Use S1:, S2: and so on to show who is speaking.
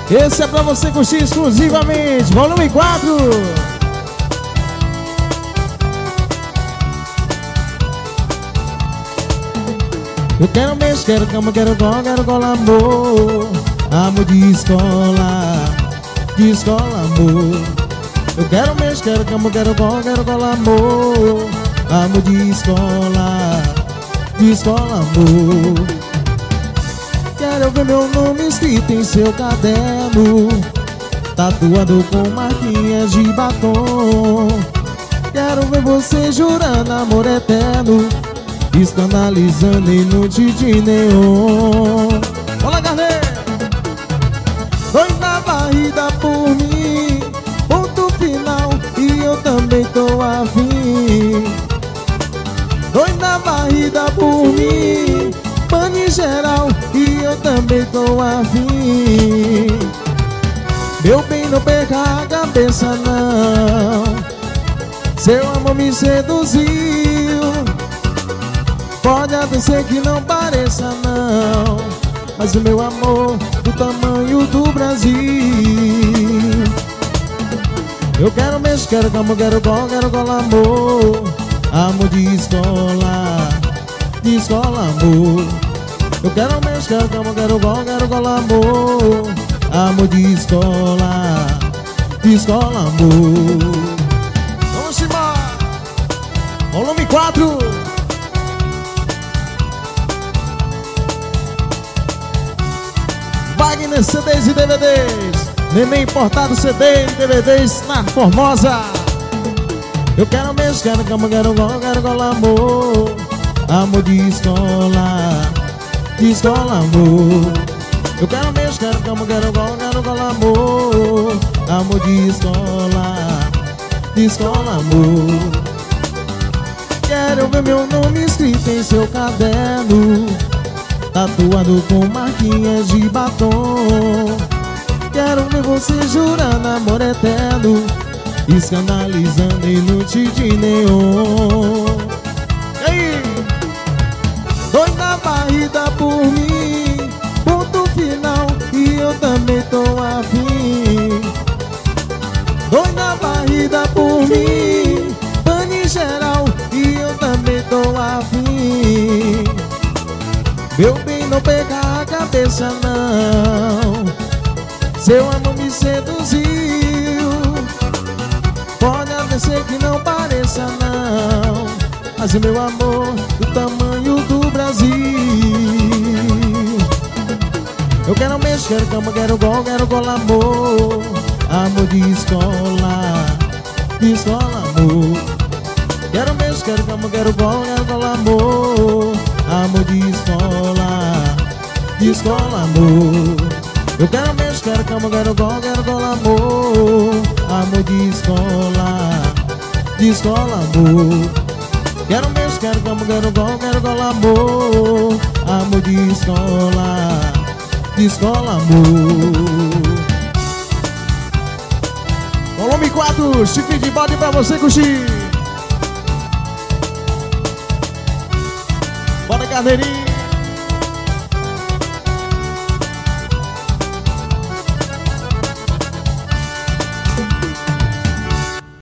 S1: Esse é pra você curtir exclusivamente. Volume 4. Eu quero beijo, quero cama, quero cola, amor. Amor de escola, amor. Eu quero beijo, quero cama, quero cola, amor. Amor de escola, amor. Quero ver meu nome escrito em seu caderno, tatuado com marquinhas de batom. Quero ver você jurando amor eterno, escandalizando em noite de neon. Olá, galera! Doida varrida por mim, ponto final, e eu também tô afim. Doida varrida por mim, pane geral, e eu também tô afim. Meu bem, não perca a cabeça não, seu amor me seduziu. Pode até ser que não pareça não, mas o meu amor do tamanho do Brasil. Eu quero beijo, quero cama, quero cola, amor. Amor de escola, amor. Eu quero beijo, quero cama, quero cola, amor. Amor de escola, amor. Vamos embora! Volume 4. Wagner CDs e DVDs. Neném importado CD e DVDs na Formosa. Eu quero beijo, quero cama, quero cola, amor. Amor de escola, amor. Eu quero beijo, quero cama, quero cola, amor. Amor de escola, amor. Quero ver meu nome escrito em seu caderno, tatuado com marquinhas de batom. Quero ver você jurando amor eterno, escandalizando em noite de neon. E aí? Doida varrida por mim, ponto final, e eu também tô afim. Doida varrida por mim, pane geral, e eu também tô afim. Meu bem, não perca a cabeça não, seu amor me seduziu. Pode até ser que não pareça não, mas o meu amor do tamanho do Brasil. Eu quero beijo, quero cama, quero cola, amor. Amor de escola, amor. Quero beijo, quero cama, quero cola, amor. Amor de escola, amor. Eu quero beijo, quero cama, quero cola, amor. Amor de escola, amor. Quero beijo, quero cama, quero cola, amor. Amor de escola, amor. Volume 4, chifre de bode pra você curtir. Bora, carneirinho.